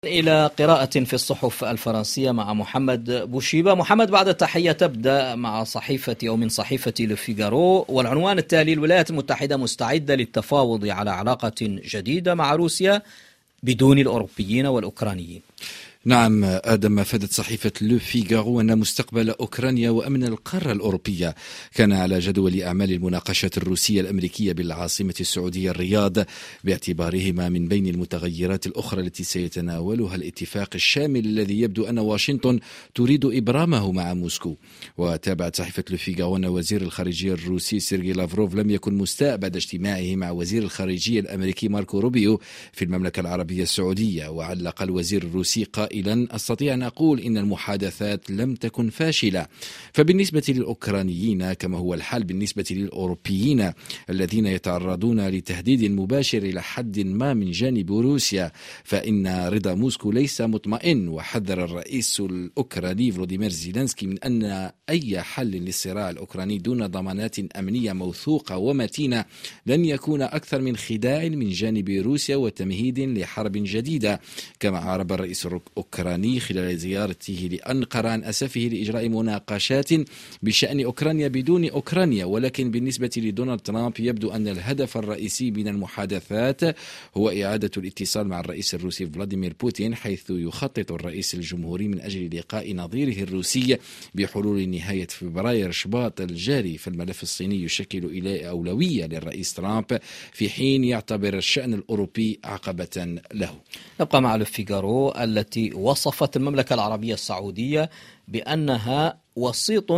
إلى قراءة في الصحف الفرنسية مع محمد بوشيبة. محمد، بعد التحية تبدأ مع صحيفة أو من صحيفة لو فيغارو، والعنوان التالي: الولايات المتحدة مستعدة للتفاوض على علاقة جديدة مع روسيا بدون الأوروبيين والأوكرانيين. نعم آدم، أفادت صحيفة لو فيغارو أن مستقبل أوكرانيا وأمن القارة الأوروبية كان على جدول أعمال المناقشات الروسية الأمريكية بالعاصمة السعودية الرياض، باعتبارهما من بين المتغيرات الأخرى التي سيتناولها الاتفاق الشامل الذي يبدو أن واشنطن تريد إبرامه مع موسكو. وتابعت صحيفة لو فيغارو أن وزير الخارجية الروسي سيرجي لافروف لم يكن مستاء بعد اجتماعه مع وزير الخارجية الأمريكي ماركو روبيو في المملكة العربية السعودية. وعلق الوزير الروسي قائلا: أستطيع أن أقول إن المحادثات لم تكن فاشلة. فبالنسبة للأوكرانيين، كما هو الحال بالنسبة للأوروبيين الذين يتعرضون لتهديد مباشر إلى حد ما من جانب روسيا، فإن رضا موسكو ليس مطمئن. وحذر الرئيس الأوكراني فلوديمير زيلينسكي من أن أي حل للصراع الأوكراني دون ضمانات أمنية موثوقة ومتينة لن يكون أكثر من خداع من جانب روسيا وتمهيد لحرب جديدة. كما أعرب الرئيس الأوكراني خلال زيارته لأنقرة عن أسفه لإجراء مناقشات بشأن أوكرانيا بدون أوكرانيا، ولكن بالنسبة لدونالد ترامب يبدو أن الهدف الرئيسي من المحادثات هو إعادة الاتصال مع الرئيس الروسي فلاديمير بوتين، حيث يخطط الرئيس الجمهوري من أجل لقاء نظيره الروسي بحلول نهاية فبراير شباط الجاري. فالملف الصيني يشكل إلى أولوية للرئيس ترامب، في حين يعتبر الشأن الأوروبي عقبة له. نبقى مع لو فيغارو التي وصفت المملكة العربية السعودية بأنها وسيط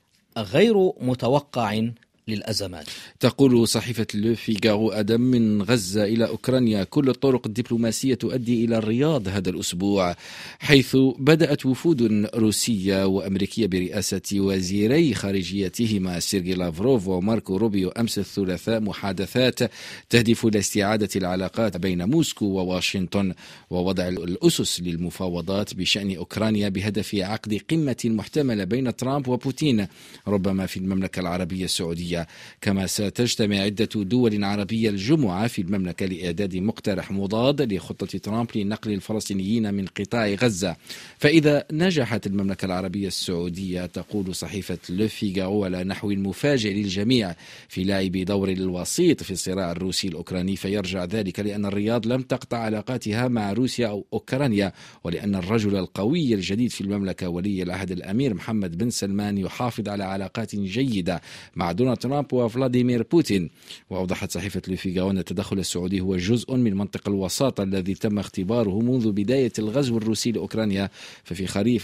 غير متوقع للأزمات. تقول صحيفة لو فيغارو: أدم من غزة إلى أوكرانيا، كل الطرق الدبلوماسية تؤدي إلى الرياض هذا الأسبوع، حيث بدأت وفود روسية وأمريكية برئاسة وزيري خارجيتهما سيرجي لافروف وماركو روبيو أمس الثلاثاء محادثات تهدف إلى استعادة العلاقات بين موسكو وواشنطن ووضع الأسس للمفاوضات بشأن أوكرانيا بهدف عقد قمة محتملة بين ترامب وبوتين، ربما في المملكة العربية السعودية. كما ستجتمع عدة دول عربية الجمعة في المملكة لإعداد مقترح مضاد لخطة ترامب لنقل الفلسطينيين من قطاع غزة. فإذا نجحت المملكة العربية السعودية، تقول صحيفة لو فيغارو على نحو مفاجئ للجميع، في لعب دور الوسيط في الصراع الروسي الأوكراني، فيرجع ذلك لأن الرياض لم تقطع علاقاتها مع روسيا أو أوكرانيا، ولأن الرجل القوي الجديد في المملكة ولي العهد الأمير محمد بن سلمان يحافظ على علاقات جيدة مع دونالد ترامب وفلاديمير بوتين. وأوضحت صحيفة لو فيغارو أن التدخل السعودي هو جزء من منطق الوساطة الذي تم اختباره منذ بداية الغزو الروسي لأوكرانيا. ففي خريف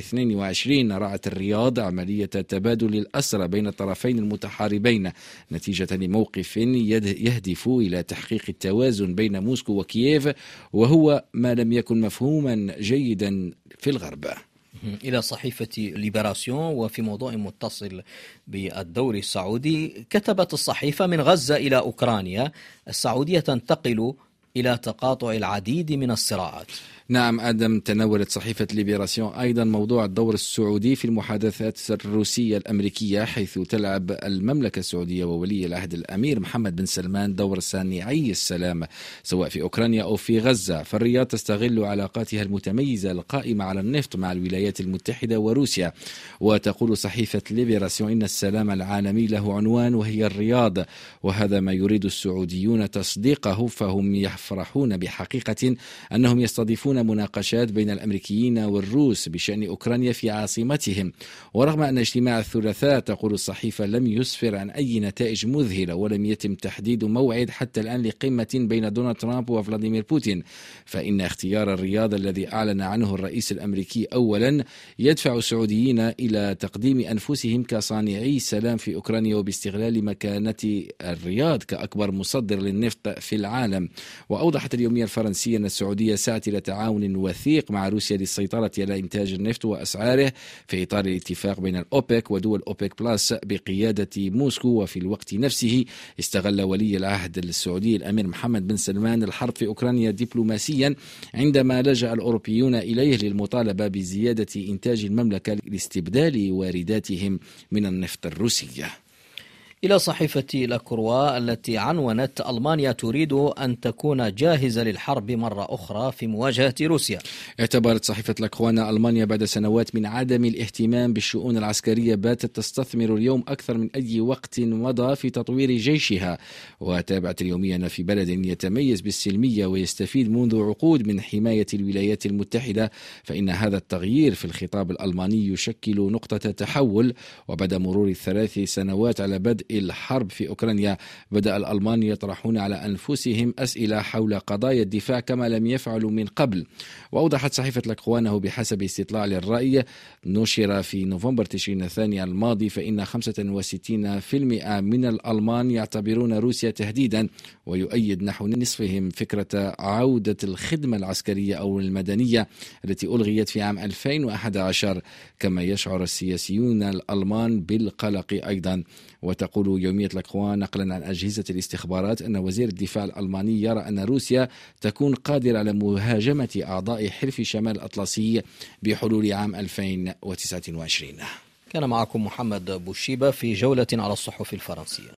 2022 رعت الرياض عملية تبادل الأسرى بين الطرفين المتحاربين، نتيجة لموقف يهدف إلى تحقيق التوازن بين موسكو وكييف، وهو ما لم يكن مفهوما جيدا في الغرب. إلى صحيفة ليبراسيون، وفي موضوع متصل بالدوري السعودي، كتبت الصحيفة: من غزة إلى أوكرانيا، السعودية تنتقل إلى تقاطع العديد من الصراعات. نعم آدم، تناولت صحيفة ليبراسيون أيضا موضوع الدور السعودي في المحادثات الروسية الأمريكية، حيث تلعب المملكة السعودية وولي العهد الأمير محمد بن سلمان دور صانعي السلام سواء في أوكرانيا أو في غزة. فالرياض تستغل علاقاتها المتميزة القائمة على النفط مع الولايات المتحدة وروسيا. وتقول صحيفة ليبراسيون إن السلام العالمي له عنوان وهي الرياض، وهذا ما يريد السعوديون تصديقه، فهم يفرحون بحقيقة أنهم يستضيفون مناقشات بين الأمريكيين والروس بشأن أوكرانيا في عاصمتهم. ورغم أن اجتماع الثلاثاء، تقول الصحيفة، لم يسفر عن أي نتائج مذهلة، ولم يتم تحديد موعد حتى الآن لقمة بين دونالد ترامب وفلاديمير بوتين، فإن اختيار الرياض الذي أعلن عنه الرئيس الأمريكي أولا يدفع السعوديين إلى تقديم أنفسهم كصانعي سلام في أوكرانيا، وباستغلال مكانة الرياض كأكبر مصدر للنفط في العالم. وأوضحت اليومية الفرنسية أن السعودية سعت إلى تعاون وثيق مع روسيا للسيطرة على إنتاج النفط وأسعاره في إطار الاتفاق بين الأوبك ودول أوبك بلس بقيادة موسكو. وفي الوقت نفسه استغل ولي العهد السعودي الأمير محمد بن سلمان الحرب في أوكرانيا دبلوماسيا، عندما لجأ الأوروبيون إليه للمطالبة بزيادة إنتاج المملكة لاستبدال وارداتهم من النفط الروسي. إلى صحيفة لاكروا التي عنونت: ألمانيا تريد أن تكون جاهزة للحرب مرة أخرى في مواجهة روسيا. اعتبرت صحيفة لاكروا أن ألمانيا بعد سنوات من عدم الاهتمام بالشؤون العسكرية باتت تستثمر اليوم أكثر من أي وقت مضى في تطوير جيشها. وتابعت اليومية أن في بلد يتميز بالسلمية ويستفيد منذ عقود من حماية الولايات المتحدة، فإن هذا التغيير في الخطاب الألماني يشكل نقطة تحول. وبعد مرور 3 سنوات على بدء الحرب في أوكرانيا، بدأ الألمان يطرحون على أنفسهم أسئلة حول قضايا الدفاع كما لم يفعلوا من قبل. وأوضحت صحيفة لاكروا أنه بحسب استطلاع للرأي نشر في نوفمبر تشرين الثاني الماضي، فإن 65% من الألمان يعتبرون روسيا تهديدا، ويؤيد نحو نصفهم فكرة عودة الخدمة العسكرية أو المدنية التي ألغيت في عام 2011. كما يشعر السياسيون الألمان بالقلق أيضا. وتقول يومية لاكروا نقلا عن أجهزة الاستخبارات أن وزير الدفاع الألماني يرى أن روسيا تكون قادرة على مهاجمة أعضاء حلف شمال الأطلسي بحلول عام 2029. كان معكم محمد بوشيبة في جولة على الصحف الفرنسية.